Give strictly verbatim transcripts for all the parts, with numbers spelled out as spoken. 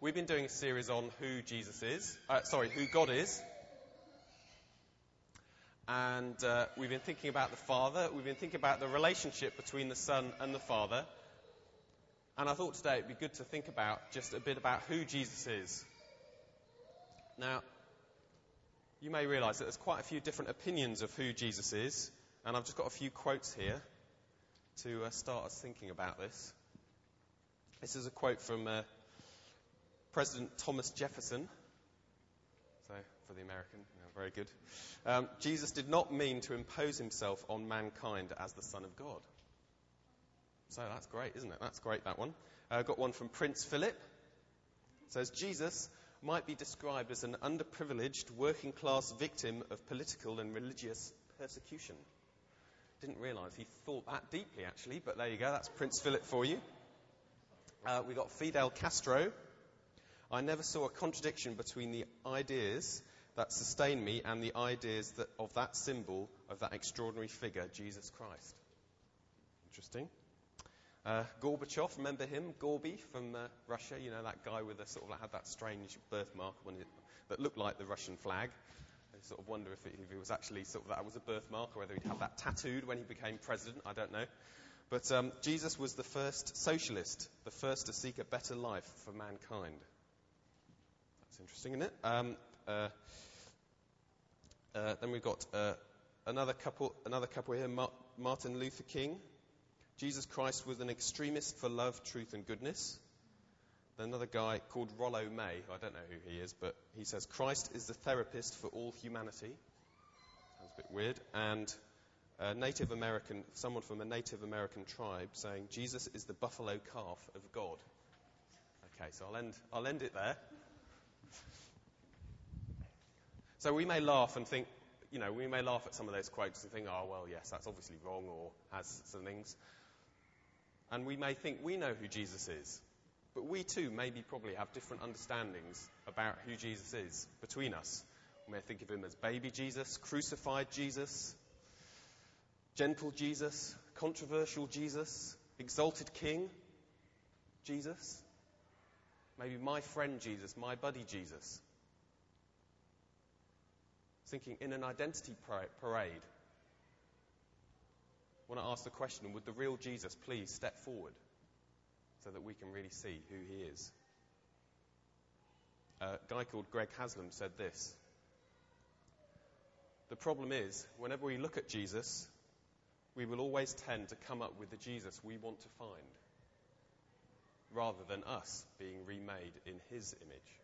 We've been doing a series on who Jesus is, uh, sorry, who God is. And uh, we've been thinking about the Father. We've been thinking about the relationship between the Son and the Father. And I thought today it'd be good to think about just a bit about who Jesus is. Now, you may realise that there's quite a few different opinions of who Jesus is. And I've just got a few quotes here to uh, start us thinking about this. This is a quote from uh, President Thomas Jefferson. So, for the American, you know, very good. Um, Jesus did not mean to impose himself on mankind as the Son of God. So that's great, isn't it? That's great, that one. I uh, got one from Prince Philip. It says, Jesus might be described as an underprivileged working-class victim of political and religious persecution. Didn't realise he thought that deeply, actually, but there you go. That's Prince Philip for you. Uh, we got Fidel Castro. I never saw a contradiction between the ideas that sustain me and the ideas that, of that symbol, of that extraordinary figure, Jesus Christ. Interesting. Uh, Gorbachev, remember him? Gorby from uh, Russia, you know, that guy with a sort of, had that strange birthmark when it, that looked like the Russian flag. I sort of wonder if it, if it was actually sort of that was a birthmark or whether he'd have that tattooed when he became president. I don't know. But um, Jesus was the first socialist, the first to seek a better life for mankind. That's interesting, isn't it? Um, uh, uh, then we've got uh, another couple. Another couple here. Ma- Martin Luther King. Jesus Christ was an extremist for love, truth, and goodness. Then another guy called Rollo May. I don't know who he is, but he says Christ is the therapist for all humanity. Sounds a bit weird. And a Native American, someone from a Native American tribe, saying Jesus is the buffalo calf of God. Okay, so I'll end. I'll end it there. So we may laugh and think, you know, we may laugh at some of those quotes and think, oh, well, yes, that's obviously wrong or has some things. And we may think we know who Jesus is. But we too maybe probably have different understandings about who Jesus is between us. We may think of him as baby Jesus, crucified Jesus, gentle Jesus, controversial Jesus, exalted king Jesus. Maybe my friend Jesus, my buddy Jesus. Thinking in an identity parade. I want to ask the question, would the real Jesus please step forward so that we can really see who he is? A guy called Greg Haslam said this. The problem is, whenever we look at Jesus, we will always tend to come up with the Jesus we want to find, rather than us being remade in his image.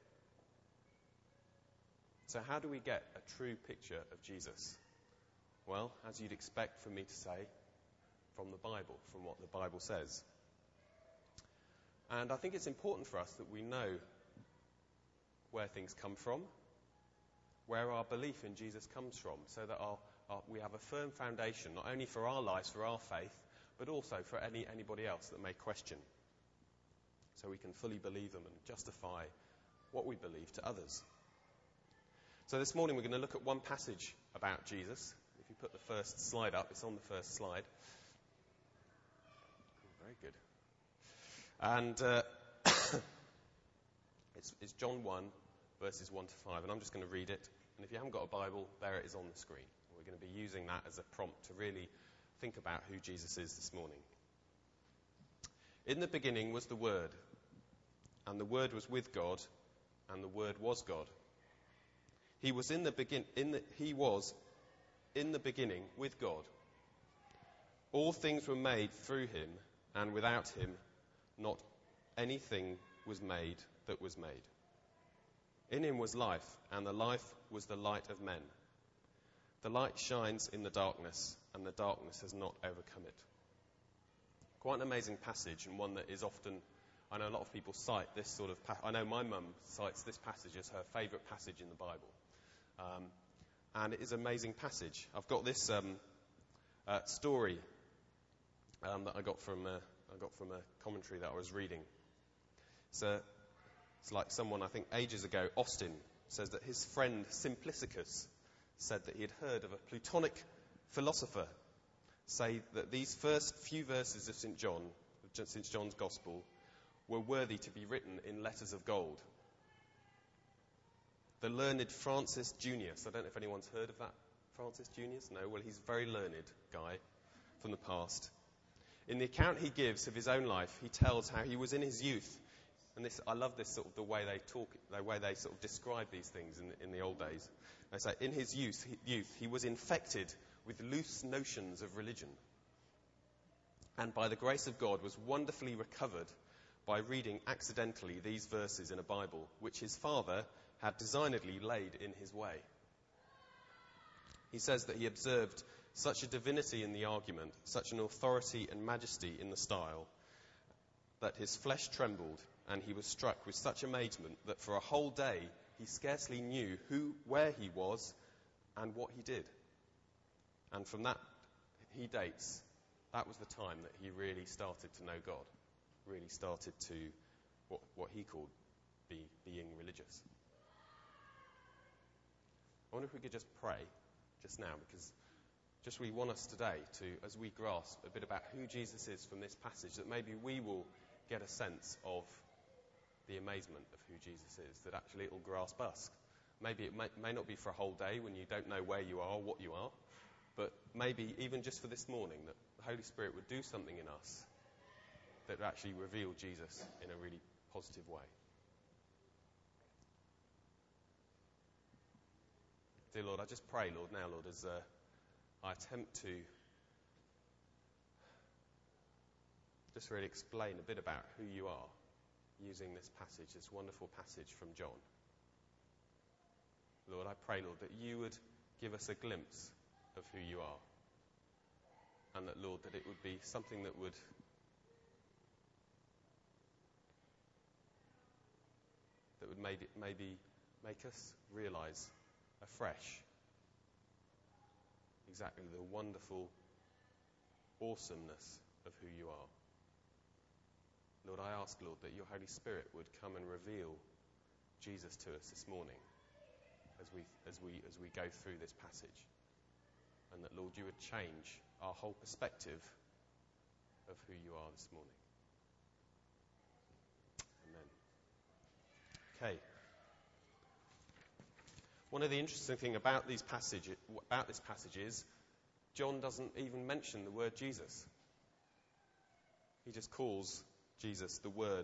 So how do we get a true picture of Jesus? Well, as you'd expect for me to say, from the Bible, from what the Bible says. And I think it's important for us that we know where things come from, where our belief in Jesus comes from, so that our, our, we have a firm foundation, not only for our lives, for our faith, but also for any anybody else that may question. So we can fully believe them and justify what we believe to others. So this morning we're going to look at one passage about Jesus. If you put the first slide up, it's on the first slide. Very good. And uh, it's, it's John one, verses one to five, and I'm just going to read it. And if you haven't got a Bible, there it is on the screen. We're going to be using that as a prompt to really think about who Jesus is this morning. In the beginning was the Word, and the Word was with God, and the Word was God. He was in the begin. In the, he was in the beginning with God. All things were made through him, and without him, not anything was made that was made. In him was life, and the life was the light of men. The light shines in the darkness, and the darkness has not overcome it. Quite an amazing passage, and one that is often, I know a lot of people cite this sort of, pa- I know my mum cites this passage as her favourite passage in the Bible. Um, and it is an amazing passage. I've got this um, uh, story um, that I got from uh, I got from a commentary that I was reading. So it's like someone, I think ages ago, Austin, says that his friend Simplicicus said that he had heard of a Platonic philosopher say that these first few verses of Saint John, Saint John's Gospel, were worthy to be written in letters of gold. The learned Francis Junius. I don't know if anyone's heard of that Francis Junius. No? Well, he's a very learned guy from the past. In the account he gives of his own life, he tells how he was in his youth. And this, I love this sort of the way they talk, the way they sort of describe these things in, in the old days. They say, in his youth, youth, he was infected with loose notions of religion. And by the grace of God was wonderfully recovered by reading accidentally these verses in a Bible, which his father had designedly laid in his way. He says that he observed such a divinity in the argument, such an authority and majesty in the style, that his flesh trembled, and he was struck with such amazement that for a whole day he scarcely knew who, where he was, and what he did. And from that, he dates, that was the time that he really started to know God, really started to what, what he called be, being religious. I wonder if we could just pray just now, because just we want us today to, as we grasp a bit about who Jesus is from this passage, that maybe we will get a sense of the amazement of who Jesus is, that actually it will grasp us. Maybe it may, may not be for a whole day when you don't know where you are or what you are, but maybe even just for this morning, that the Holy Spirit would do something in us that would actually reveal Jesus in a really positive way. Dear Lord, I just pray, Lord, now, Lord, as uh, I attempt to just really explain a bit about who you are using this passage, this wonderful passage from John. Lord, I pray, Lord, that you would give us a glimpse of who you are. And that, Lord, that it would be something that would that would maybe, maybe make us realize afresh exactly the wonderful awesomeness of who you are. Lord, I ask, Lord, that your Holy Spirit would come and reveal Jesus to us this morning as we as we as we go through this passage. And that, Lord, you would change our whole perspective of who you are this morning. Amen. Okay. One of the interesting things about these passage about this passage is John doesn't even mention the word Jesus. He just calls Jesus the Word.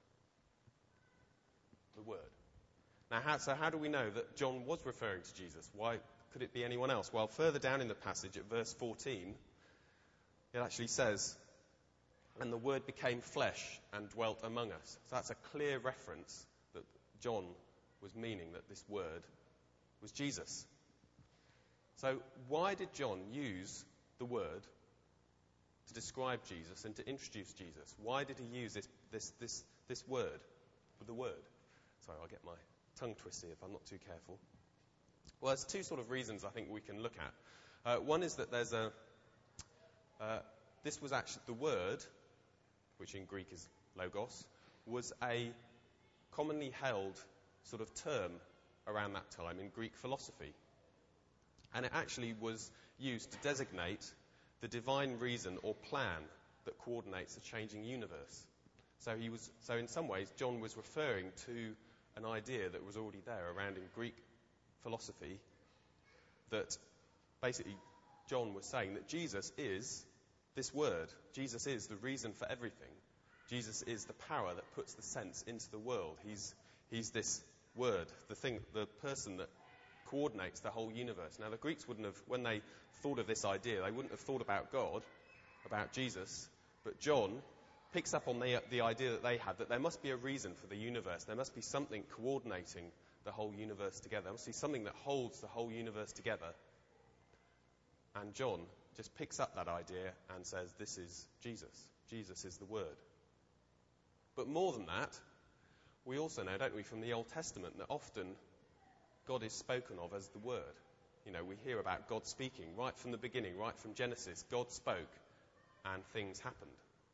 The Word. Now, how, so how do we know that John was referring to Jesus? Why could it be anyone else? Well, further down in the passage at verse fourteen, it actually says, and the Word became flesh and dwelt among us. So that's a clear reference that John was meaning that this Word was Jesus. So why did John use the Word to describe Jesus and to introduce Jesus? Why did he use this this this, this word, the Word? Sorry, I'll get my tongue twisted if I'm not too careful. Well, there's two sort of reasons I think we can look at. Uh, one is that there's a uh, this was actually the word, which in Greek is logos, was a commonly held sort of term around that time in Greek philosophy. And it actually was used to designate the divine reason or plan that coordinates the changing universe. So he was, so in some ways, John was referring to an idea that was already there around in Greek philosophy, that basically John was saying that Jesus is this word. Jesus is the reason for everything. Jesus is the power that puts the sense into the world. He's he's this word, the thing, the person that coordinates the whole universe. Now, the Greeks wouldn't have, when they thought of this idea, they wouldn't have thought about God, about Jesus, but John picks up on the, the idea that they had, that there must be a reason for the universe. There must be something coordinating the whole universe together. There must be something that holds the whole universe together. And John just picks up that idea and says, this is Jesus. Jesus is the Word. But more than that, we also know, don't we, from the Old Testament, that often God is spoken of as the Word. You know, we hear about God speaking right from the beginning, right from Genesis. God spoke and things happened.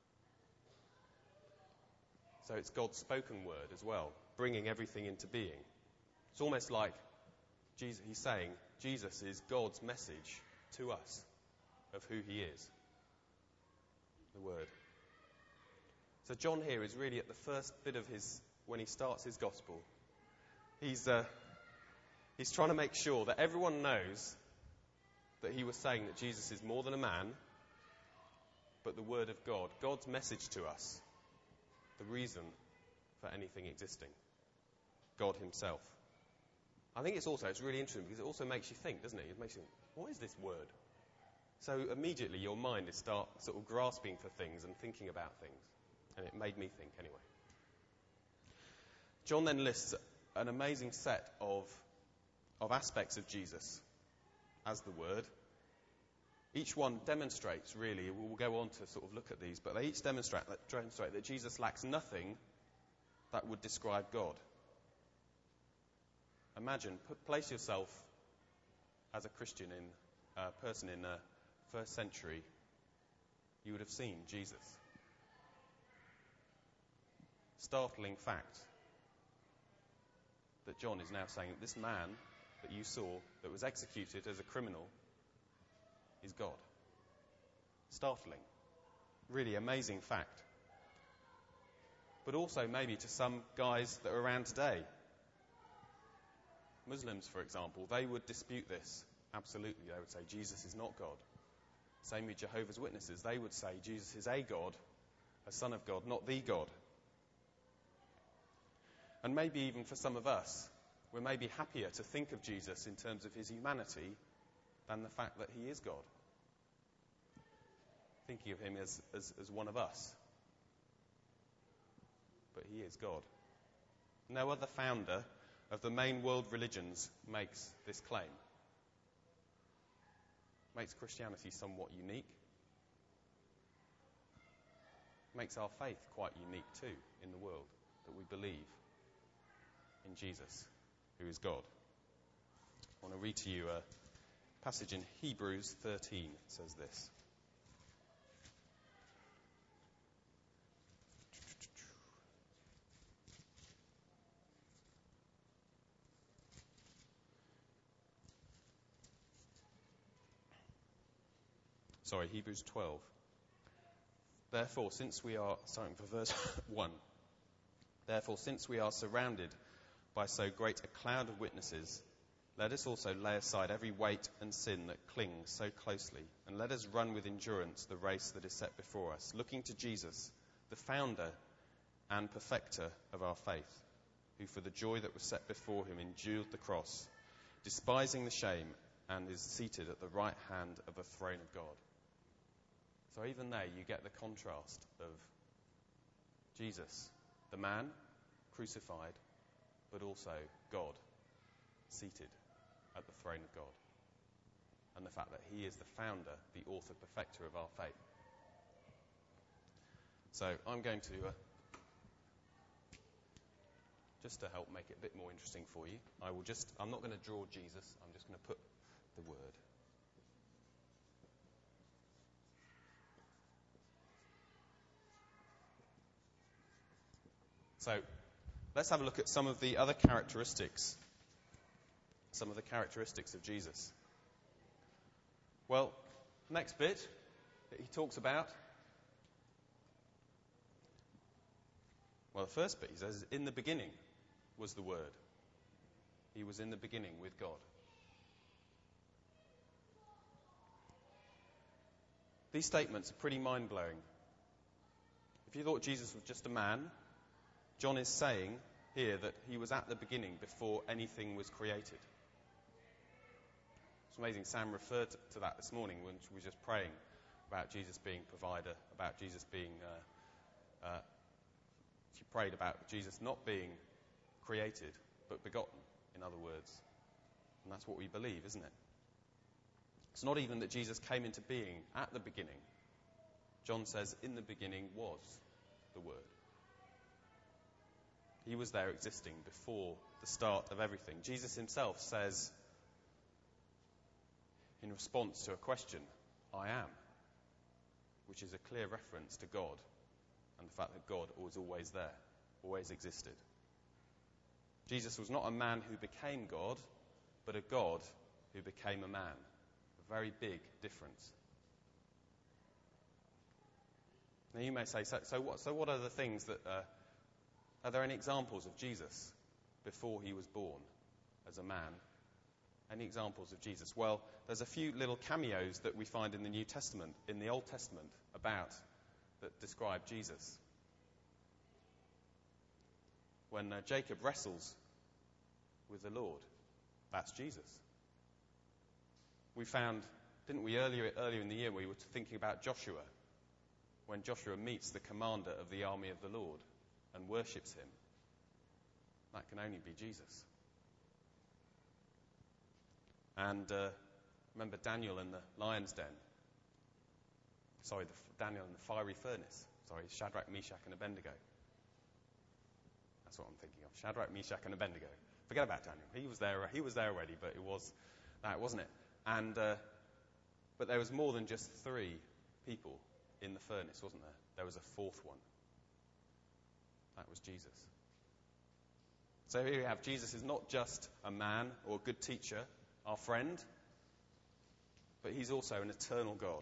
So it's God's spoken word as well, bringing everything into being. It's almost like Jesus, he's saying Jesus is God's message to us of who he is. The Word. So John here is really at the first bit of his, when he starts his gospel, he's, uh, he's trying to make sure that everyone knows that he was saying that Jesus is more than a man, but the Word of God, God's message to us, the reason for anything existing, God himself. I think it's also, it's really interesting because it also makes you think, doesn't it? It makes you think, what is this word? So immediately your mind is start sort of grasping for things and thinking about things. And it made me think anyway. John then lists an amazing set of, of aspects of Jesus as the Word. Each one demonstrates, really, we'll go on to sort of look at these, but they each demonstrate that, demonstrate that Jesus lacks nothing that would describe God. Imagine, put, place yourself as a Christian, in a person in the first century. You would have seen Jesus. Startling fact that John is now saying that this man that you saw that was executed as a criminal is God. Startling. Really amazing fact. But also maybe to some guys that are around today. Muslims, for example, they would dispute this. Absolutely. They would say Jesus is not God. Same with Jehovah's Witnesses. They would say Jesus is a God, a son of God, not the God. And maybe even for some of us, we're maybe happier to think of Jesus in terms of his humanity than the fact that he is God. Thinking of him as, as, as one of us. But he is God. No other founder of the main world religions makes this claim. Makes Christianity somewhat unique. Makes our faith quite unique too in the world, that we believe in Jesus, who is God. I want to read to you a passage in Hebrews thirteen. It says this. Sorry, Hebrews twelve. Therefore, since we are, sorry, for verse one. Therefore, since we are surrounded by so great a cloud of witnesses, let us also lay aside every weight and sin that clings so closely, and let us run with endurance the race that is set before us, looking to Jesus, the founder and perfecter of our faith, who for the joy that was set before him endured the cross, despising the shame, and is seated at the right hand of the throne of God. So even there you get the contrast of Jesus, the man, crucified, but also God, seated at the throne of God. And the fact that he is the founder, the author, perfecter of our faith. So I'm going to, uh, just to help make it a bit more interesting for you, I will just, I'm not going to draw Jesus, I'm just going to put the word. So let's have a look at some of the other characteristics, some of the characteristics of Jesus. Well, next bit that he talks about, well, the first bit, he says, in the beginning was the Word. He was in the beginning with God. These statements are pretty mind-blowing. If you thought Jesus was just a man, John is saying here that he was at the beginning before anything was created. It's amazing, Sam referred to that this morning when she was just praying about Jesus being provider, about Jesus being, uh, uh, she prayed about Jesus not being created, but begotten, in other words. And that's what we believe, isn't it? It's not even that Jesus came into being at the beginning. John says, in the beginning was the Word. He was there existing before the start of everything. Jesus himself says, in response to a question, I am, which is a clear reference to God and the fact that God was always there, always existed. Jesus was not a man who became God, but a God who became a man. A very big difference. Now you may say, so, so, what, so what are the things that, uh, are there any examples of Jesus before he was born as a man? Any examples of Jesus? Well, there's a few little cameos that we find in the New Testament, in the Old Testament, about, that describe Jesus. When uh, Jacob wrestles with the Lord, that's Jesus. We found, didn't we, earlier, earlier in the year, we were thinking about Joshua, when Joshua meets the commander of the army of the Lord and worships him. That can only be Jesus. And uh, remember Daniel in the lion's den. Sorry, the, Daniel in the fiery furnace. Sorry, Shadrach, Meshach, and Abednego. That's what I'm thinking of. Shadrach, Meshach, and Abednego. Forget about Daniel. He was there. He was there already, but it was that, wasn't it? And uh, but there was more than just three people in the furnace, wasn't there? There was a fourth one. That was Jesus. So here we have Jesus is not just a man or a good teacher, our friend, but he's also an eternal God.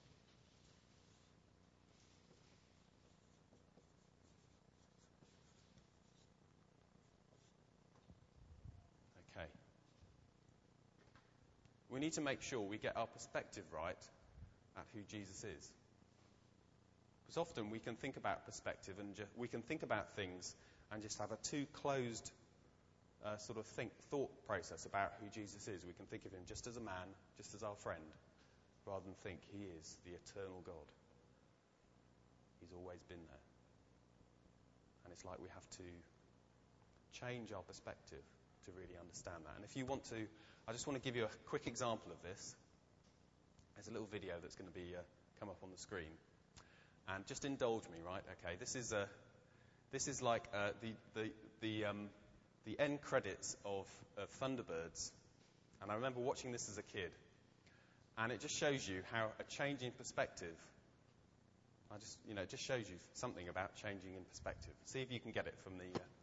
Okay. We need to make sure we get our perspective right at who Jesus is. Because often we can think about perspective and ju- we can think about things and just have a too closed uh, sort of think, thought process about who Jesus is. We can think of him just as a man, just as our friend, rather than think he is the eternal God. He's always been there. And it's like we have to change our perspective to really understand that. And if you want to, I just want to give you a quick example of this. There's a little video that's going to be uh, come up on the screen. And just indulge me, right? Okay, this is a, this is like uh, the the the um, the end credits of, of Thunderbirds. And I remember watching this as a kid, and it just shows you how a change in perspective. I just, you know, it just shows you something about changing in perspective. See if you can get it from the. Uh,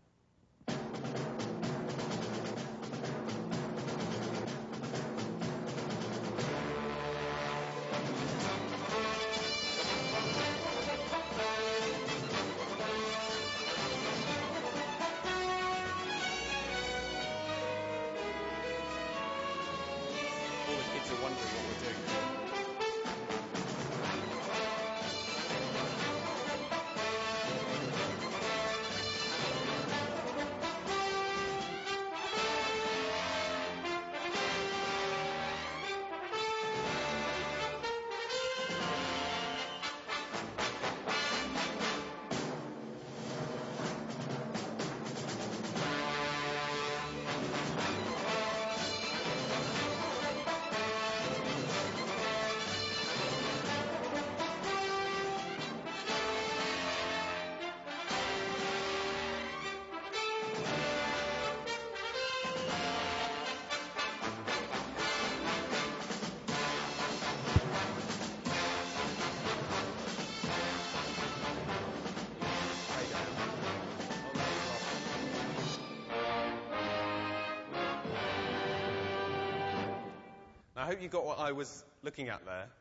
I hope you got what I was looking at there.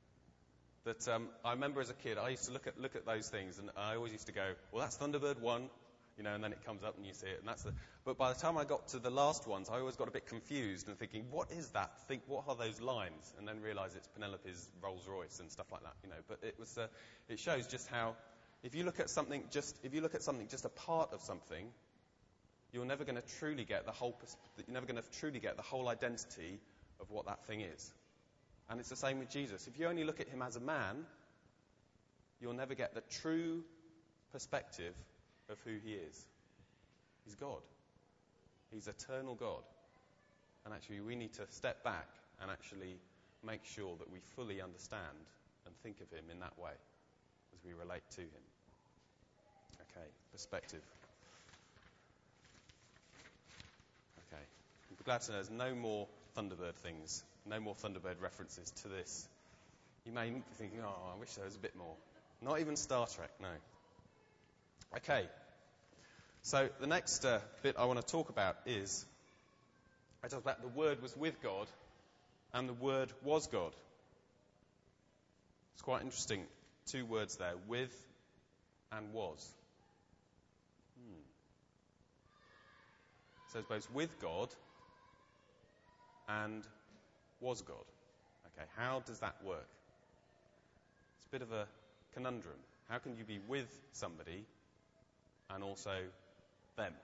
That um, I remember as a kid, I used to look at look at those things, and I always used to go, "Well, that's Thunderbird one," you know, and then it comes up and you see it, and that's the. But by the time I got to the last ones, I always got a bit confused and thinking, "What is that? Think, what are those lines?" And then realise it's Penelope's Rolls Royce and stuff like that, you know. But it was, uh, it shows just how, if you look at something just, if you look at something just a part of something, you're never going to truly get the whole. You're never going to truly get the whole identity of what that thing is. And it's the same with Jesus. If you only look at him as a man, you'll never get the true perspective of who he is. He's God. He's eternal God. And actually, we need to step back and actually make sure that we fully understand and think of him in that way as we relate to him. Okay, perspective. Okay. I'm glad to know there's no more Thunderbird things, no more Thunderbird references to this. You may be thinking, oh, I wish there was a bit more. Not even Star Trek, no. Okay, so the next uh, bit I want to talk about is, I talk about the Word was with God, and the Word was God. It's quite interesting two words there, with and was. Hmm. It says both with God and was God. Okay, how does that work? It's a bit of a conundrum. How can you be with somebody and also them?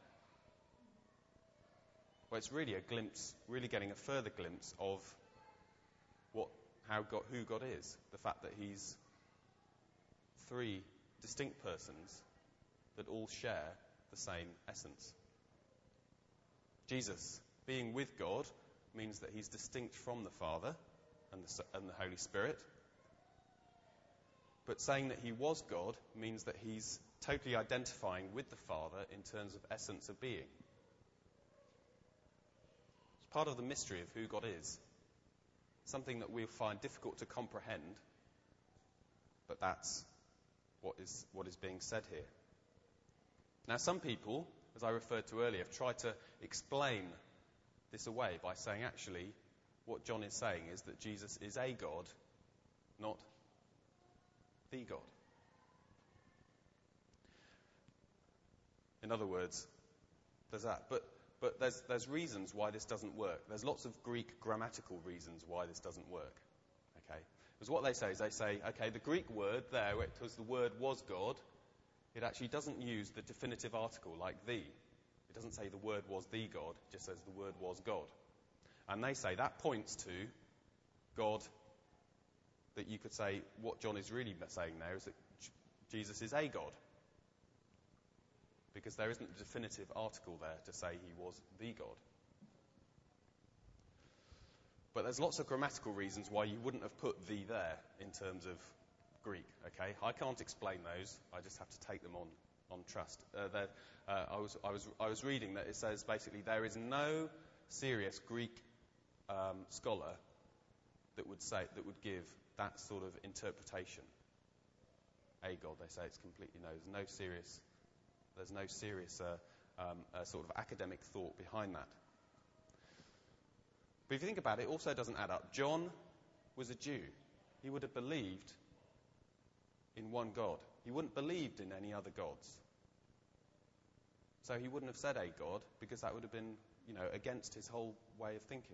Well, it's really a glimpse, really getting a further glimpse of what, how God, who God is. The fact that He's three distinct persons that all share the same essence. Jesus, being with God, means that He's distinct from the Father and the, and the Holy Spirit. But saying that He was God means that He's totally identifying with the Father in terms of essence of being. It's part of the mystery of who God is. Something that we'll find difficult to comprehend, but that's what is, what is being said here. Now, some people, as I referred to earlier, have tried to explain this away by saying, actually, what John is saying is that Jesus is a God, not the God. In other words, there's that. But but there's there's reasons why this doesn't work. There's lots of Greek grammatical reasons why this doesn't work. Okay? Because what they say is they say, okay, the Greek word there, where it was the word was God, it actually doesn't use the definitive article like the. It doesn't say the word was the God, it just says the word was God. And they say that points to God, that you could say what John is really saying there is that Jesus is a God. Because there isn't a definitive article there to say He was the God. But there's lots of grammatical reasons why you wouldn't have put the there in terms of Greek, okay? I can't explain those, I just have to take them on, on trust. Uh, uh, I, was, I, was, I was reading that it says basically there is no serious Greek um, scholar that would say, that would give that sort of interpretation. A God, they say it's completely no, there's no serious... There's no serious uh, um, uh, sort of academic thought behind that. But if you think about it, it also doesn't add up. John was a Jew. He would have believed in one God. He wouldn't have believed in any other gods. So he wouldn't have said a God, because that would have been, you know, against his whole way of thinking.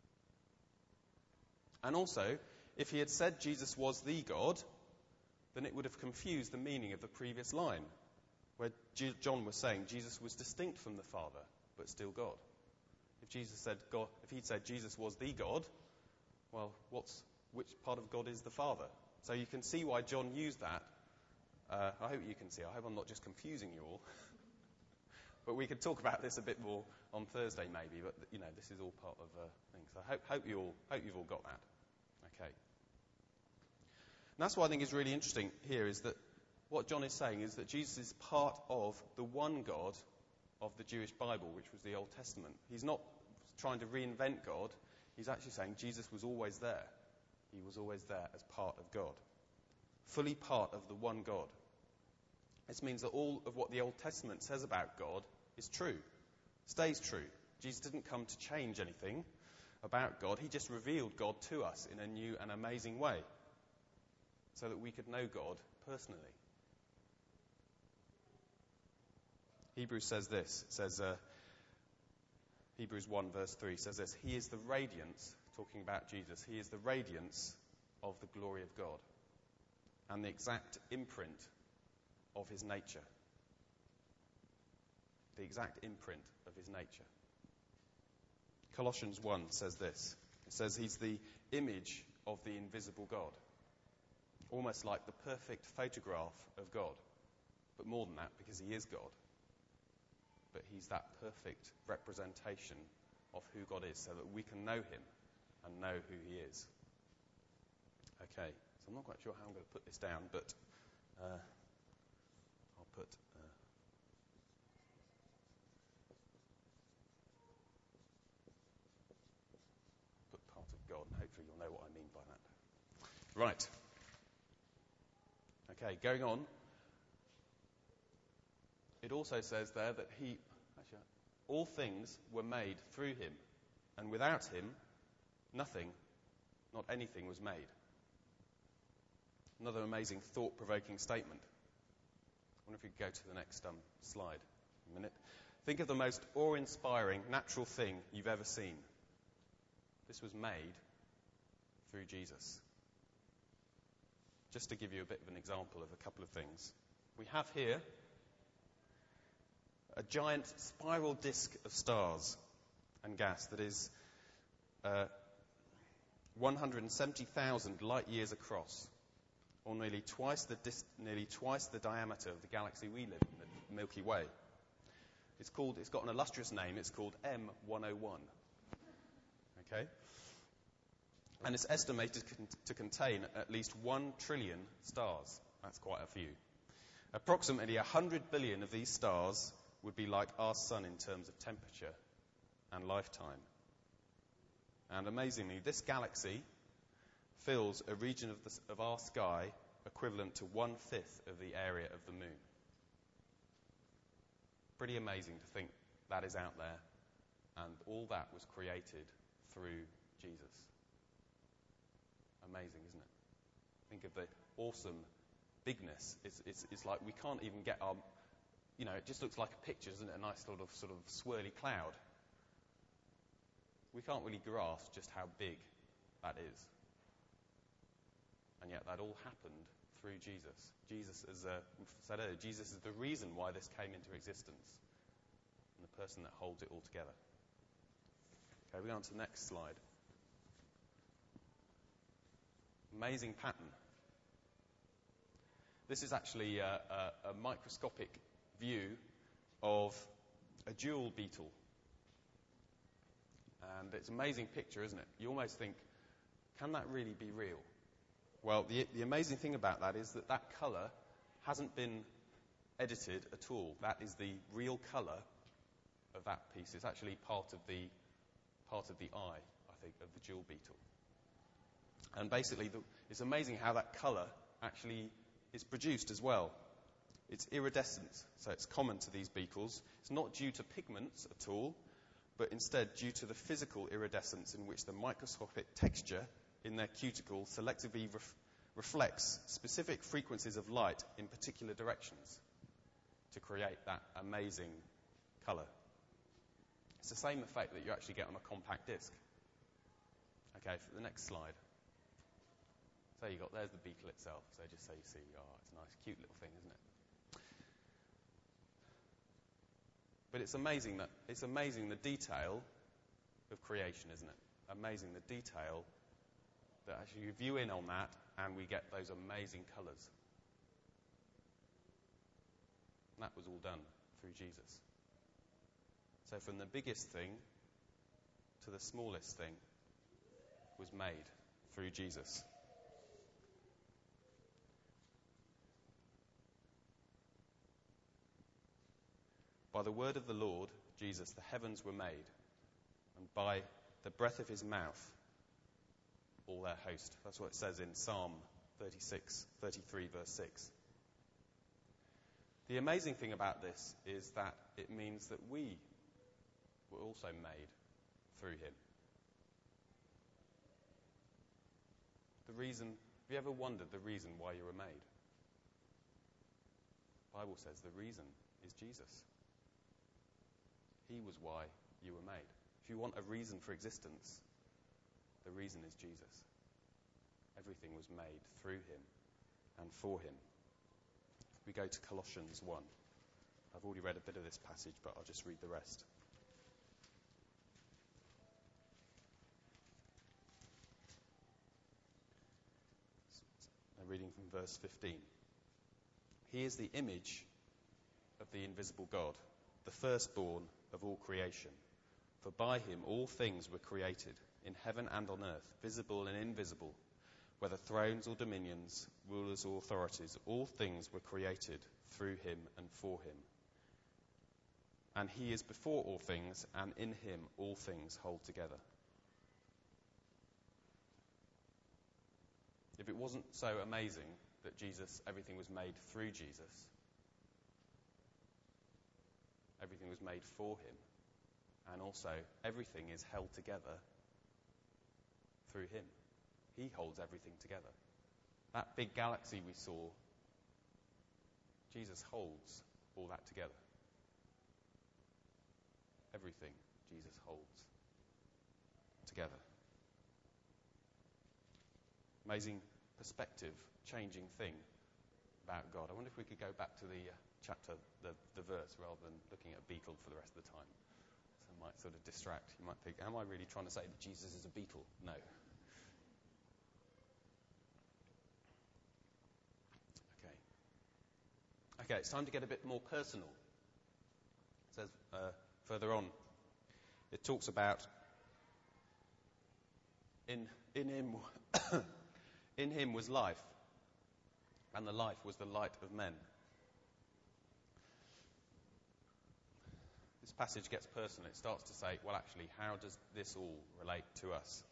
And also, if he had said Jesus was the God, then it would have confused the meaning of the previous line, where John was saying Jesus was distinct from the Father, but still God. If Jesus said God, if he'd said Jesus was the God, well, what's which part of God is the Father? So you can see why John used that. Uh, I hope you can see. I hope I'm not just confusing you all. But we could talk about this a bit more on Thursday, maybe. But you know, this is all part of a thing. So I hope, hope you all hope you've all got that. Okay. And that's what I think is really interesting here is that. What John is saying is that Jesus is part of the one God of the Jewish Bible, which was the Old Testament. He's not trying to reinvent God. He's actually saying Jesus was always there. He was always there as part of God. Fully part of the one God. This means that all of what the Old Testament says about God is true, stays true. Jesus didn't come to change anything about God. He just revealed God to us in a new and amazing way so that we could know God personally. Hebrews says this, it says, uh, Hebrews one verse three says this, He is the radiance, talking about Jesus, He is the radiance of the glory of God and the exact imprint of His nature. The exact imprint of His nature. Colossians one says this, it says He's the image of the invisible God. Almost like the perfect photograph of God. But more than that, because He is God. But He's that perfect representation of who God is so that we can know Him and know who He is. Okay, so I'm not quite sure how I'm going to put this down, but uh, I'll put... Uh, put part of God, and hopefully you'll know what I mean by that. Right. Okay, going on. It also says there that he, actually, all things were made through Him, and without Him, nothing, not anything was made. Another amazing thought-provoking statement. I wonder if we could go to the next um, slide in a minute. Think of the most awe-inspiring natural thing you've ever seen. This was made through Jesus. Just to give you a bit of an example of a couple of things. We have here a giant spiral disk of stars and gas that is uh, one hundred seventy thousand light years across, or nearly twice the dis- nearly twice the diameter of the galaxy we live in, the Milky Way. It's called. It's got an illustrious name. It's called M one oh one. Okay, and it's estimated con- to contain at least one trillion stars. That's quite a few. Approximately one hundred billion of these stars would be like our sun in terms of temperature and lifetime. And amazingly, this galaxy fills a region of, the, of our sky equivalent to one-fifth of the area of the moon. Pretty amazing to think that is out there, and all that was created through Jesus. Amazing, isn't it? Think of the awesome bigness. It's, it's, it's like we can't even get our, you know, it just looks like a picture, isn't it? A nice sort of sort of swirly cloud. We can't really grasp just how big that is. And yet that all happened through Jesus. Jesus, as uh, we said earlier, Jesus is the reason why this came into existence, and the person that holds it all together. Okay, we go on to the next slide. Amazing pattern. This is actually a, a, a microscopic view of a jewel beetle. And it's an amazing picture, isn't it? You almost think, can that really be real? Well, the, the amazing thing about that is that that colour hasn't been edited at all. That is the real colour of that piece. It's actually part of the part of the eye, I think, of the jewel beetle. And basically, the, it's amazing how that colour actually is produced as well. It's iridescent, so it's common to these beetles. It's not due to pigments at all, but instead due to the physical iridescence in which the microscopic texture in their cuticle selectively ref- reflects specific frequencies of light in particular directions to create that amazing colour. It's the same effect that you actually get on a compact disc. Okay, for the next slide. So you got, there's the beetle itself. So just so you see, oh, it's a nice, cute little thing, isn't it? But it's amazing that it's amazing the detail of creation, isn't it? Amazing the detail that actually you view in on that, and we get those amazing colours. And that was all done through Jesus. So from the biggest thing to the smallest thing was made through Jesus. By the word of the Lord, Jesus, the heavens were made, and by the breath of his mouth, all their host. That's what it says in Psalm thirty-six, thirty-three, verse six. The amazing thing about this is that it means that we were also made through him. The reason, have you ever wondered the reason why you were made? The Bible says the reason is Jesus. He was why you were made. If you want a reason for existence, the reason is Jesus. Everything was made through him and for him. We go to Colossians one. I've already read a bit of this passage, but I'll just read the rest. I'm reading from verse fifteen. He is the image of the invisible God, the firstborn of all creation. For by him all things were created, in heaven and on earth, visible and invisible, whether thrones or dominions, rulers or authorities, all things were created through him and for him. And he is before all things, and in him all things hold together. If it wasn't so amazing that Jesus, everything was made through Jesus, everything was made for him, and also everything is held together through him. He holds everything together. That big galaxy we saw, Jesus holds all that together. Everything Jesus holds together. Amazing perspective, changing thing about God. I wonder if we could go back to the uh, chapter, the, the verse, rather than looking at a beetle for the rest of the time. So it might sort of distract. You might think, am I really trying to say that Jesus is a beetle? No. Okay. Okay, it's time to get a bit more personal. It says uh, further on, it talks about in in him in him was life, and the life was the light of men. This passage gets personal. It starts to say, well, actually, how does this all relate to us?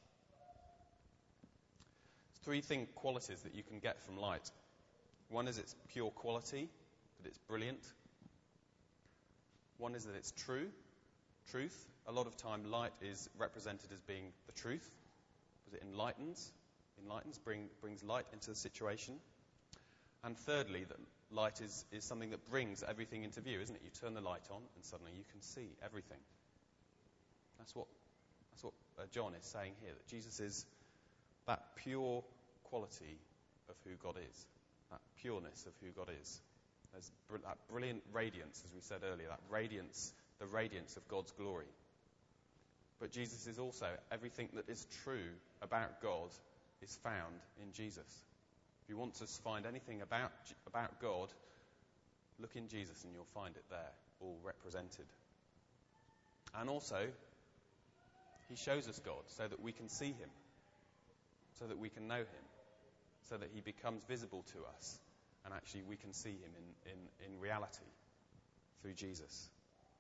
There's three thing qualities that you can get from light. One is its pure quality, that it's brilliant. One is that it's true, truth. A lot of time light is represented as being the truth, because it enlightens, enlightens, bring, brings light into the situation. And thirdly, that light is, is something that brings everything into view, isn't it? You turn the light on and suddenly you can see everything. That's what, that's what uh, John is saying here, that Jesus is that pure quality of who God is, that pureness of who God is. There's br- that brilliant radiance, as we said earlier, that radiance, the radiance of God's glory. But Jesus is also everything that is true about God is found in Jesus. If you want to find anything about about God, look in Jesus and you'll find it there, all represented. And also, he shows us God so that we can see him, so that we can know him, so that he becomes visible to us, and actually we can see him in, in, in reality through Jesus.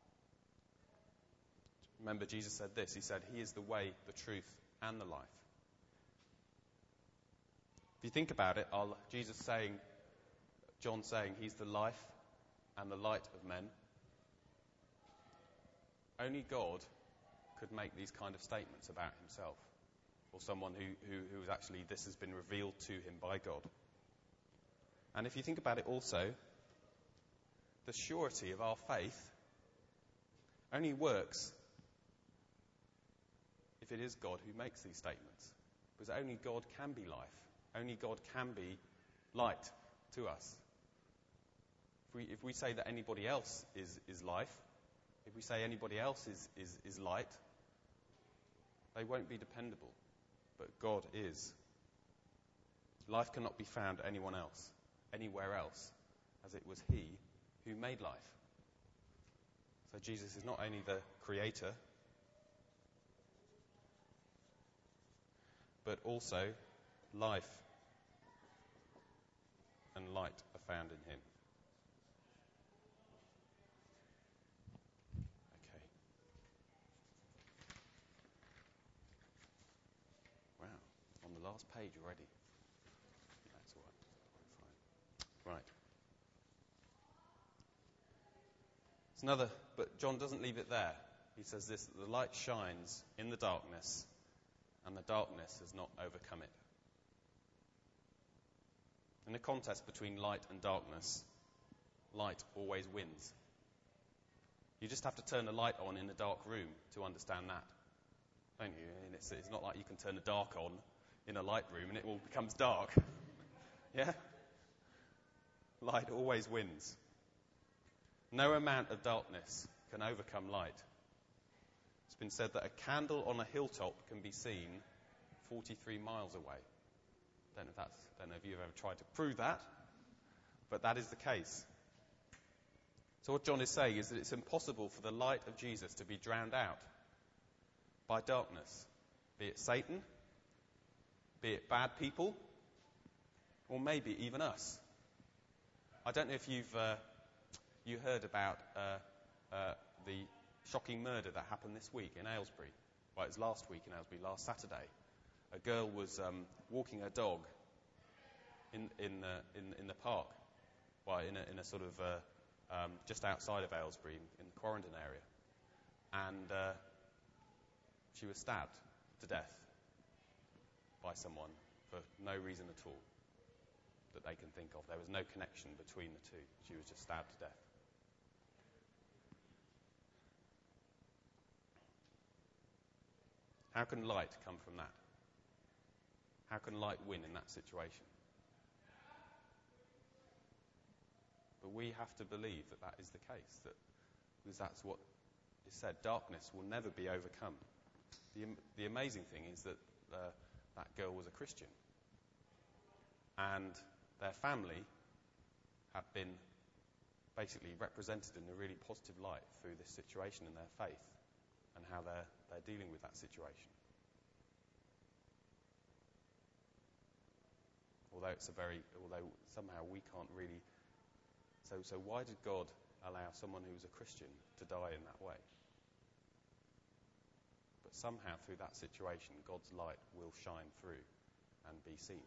Remember, Jesus said this. He said, he is the way, the truth, and the life. If you think about it, I'll, Jesus saying, John saying, he's the life and the light of men. Only God could make these kind of statements about himself, or someone who, who, who is actually, this has been revealed to him by God. And if you think about it also, the surety of our faith only works if it is God who makes these statements. Because only God can be life. Only God can be light to us. If we, if we say that anybody else is, is life, if we say anybody else is, is, is light, they won't be dependable. But God is. Life cannot be found anyone else, anywhere else, as it was he who made life. So Jesus is not only the creator, but also life and light are found in him. Okay. Wow, on the last page already. That's all right. Fine. Right. It's another, but John doesn't leave it there. He says this, that the light shines in the darkness, and the darkness has not overcome it. In the contest between light and darkness, light always wins. You just have to turn the light on in a dark room to understand that, don't you? And it's, it's not like you can turn the dark on in a light room and it all becomes dark. Yeah? Light always wins. No amount of darkness can overcome light. It's been said that a candle on a hilltop can be seen forty-three miles away. Don't know if that's, don't know if you've ever tried to prove that, but that is the case. So what John is saying is that it's impossible for the light of Jesus to be drowned out by darkness, be it Satan, be it bad people, or maybe even us. I don't know if you've uh, you heard about uh, uh, the shocking murder that happened this week in Aylesbury. Well, it was last week in Aylesbury, last Saturday. A girl was um, walking her dog in in the in, in the park, well, in a, in a sort of uh, um, just outside of Aylesbury, in, in the Quarrendon area, and uh, she was stabbed to death by someone for no reason at all. that they can think of. There was no connection between the two. She was just stabbed to death. How can light come from that? How can light win in that situation? But we have to believe that that is the case, that, because that's what is said. Darkness will never be overcome. The, the amazing thing is that uh, that girl was a Christian. And their family had been basically represented in a really positive light through this situation in their faith and how they're, they're dealing with that situation. Although it's a very, although somehow we can't really, so, so why did God allow someone who was a Christian to die in that way? But somehow through that situation, God's light will shine through and be seen.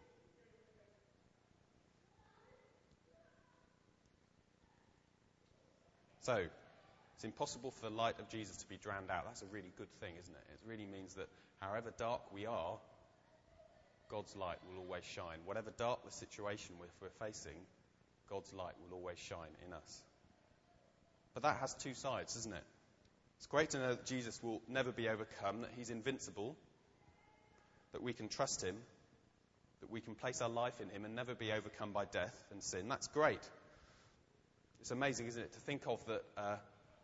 So, it's impossible for the light of Jesus to be drowned out. That's a really good thing, isn't it? It really means that however dark we are, God's light will always shine. Whatever dark the situation we're facing, God's light will always shine in us. But that has two sides, isn't it? It's great to know that Jesus will never be overcome, that he's invincible, that we can trust him, that we can place our life in him and never be overcome by death and sin. That's great. It's amazing, isn't it, to think of that, uh,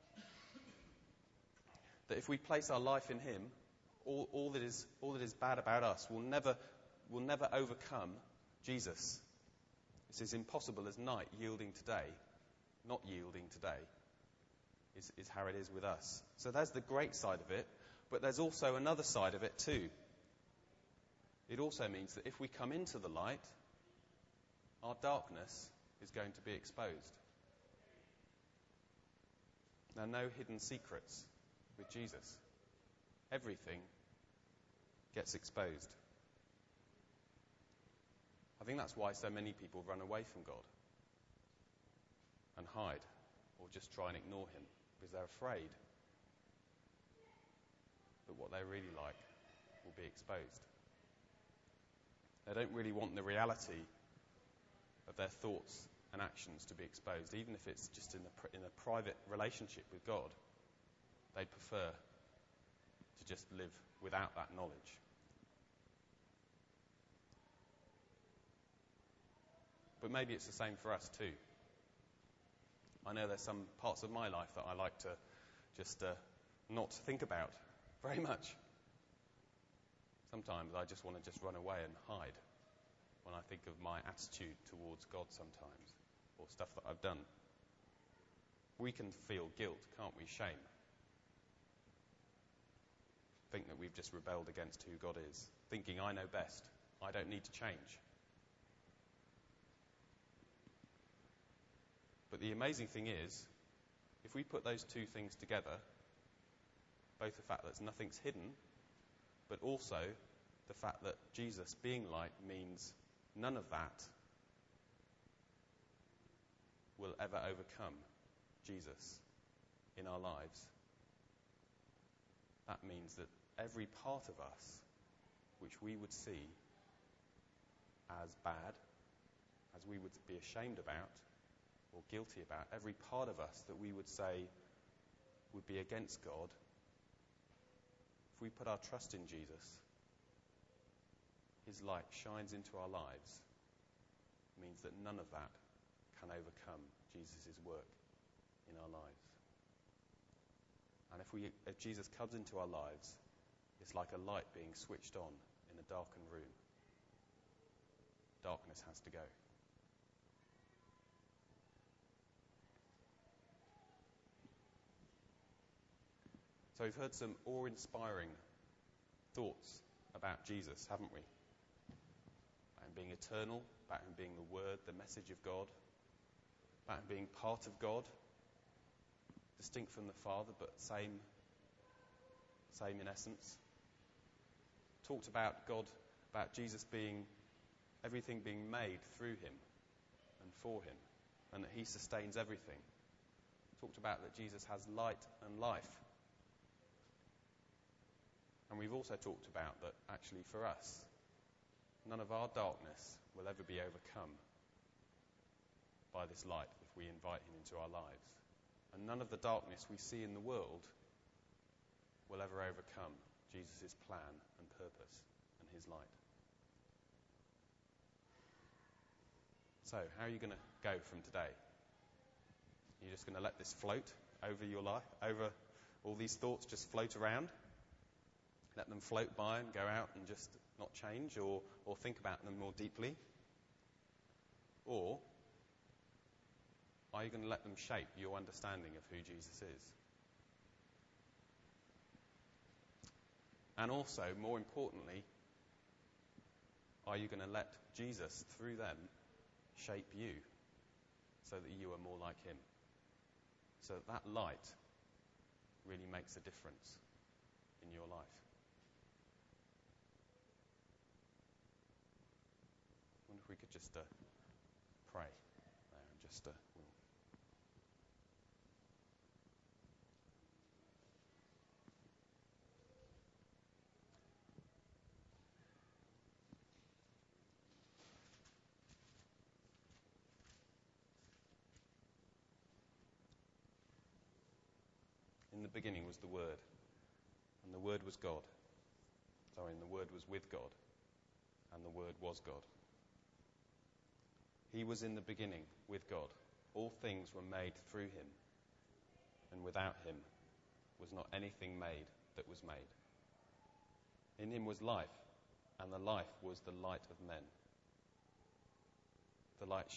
that if we place our life in him, all, all that is all that is bad about us will never will never overcome Jesus. It's as impossible as night yielding today, not yielding today, is, is how it is with us. So there's the great side of it, but there's also another side of it too. It also means that if we come into the light, our darkness is going to be exposed. Now, no hidden secrets with Jesus. Everything gets exposed. I think that's why so many people run away from God and hide or just try and ignore him, because they're afraid that what they're really like will be exposed. They don't really want the reality of their thoughts and actions to be exposed, even if it's just in a, in a private relationship with God. They'd prefer to just live without that knowledge. But maybe it's the same for us too. I know there's some parts of my life that I like to just uh, not think about very much. Sometimes I just want to just run away and hide when I think of my attitude towards God sometimes, or stuff that I've done. We can feel guilt, can't we? Shame. Think that we've just rebelled against who God is, thinking I know best, I don't need to change. But the amazing thing is, if we put those two things together, both the fact that nothing's hidden, but also the fact that Jesus being light means none of that will ever overcome Jesus in our lives. That means that every part of us which we would see as bad, as we would be ashamed about or guilty about, every part of us that we would say would be against God, if we put our trust in Jesus, his light shines into our lives, means that none of that can overcome Jesus' work in our lives. And if we, if Jesus comes into our lives, it's like a light being switched on in a darkened room. Darkness has to go. So we've heard some awe-inspiring thoughts about Jesus, haven't we? About him being eternal, about him being the Word, the message of God, about him being part of God, distinct from the Father, but same, same in essence. Talked about God, about Jesus being, everything being made through him and for him, and that he sustains everything. Talked about that Jesus has light and life. And we've also talked about that actually for us, none of our darkness will ever be overcome by this light if we invite him into our lives. And none of the darkness we see in the world will ever overcome Jesus' plan and purpose and his light. So, how are you going to go from today? Are you just going to let this float over your life, over all these thoughts just float around? Let them float by and go out and just not change, or, or think about them more deeply? Or are you going to let them shape your understanding of who Jesus is? And also, more importantly, are you going to let Jesus, through them, shape you so that you are more like him? So that, that light really makes a difference in your life. I wonder if we could just uh, pray there and just uh, we'll In the beginning was the Word, and the Word was God. Sorry, and the Word was with God, and the Word was God. He was in the beginning with God. All things were made through him, and without him was not anything made that was made. In him was life, and the life was the light of men. The light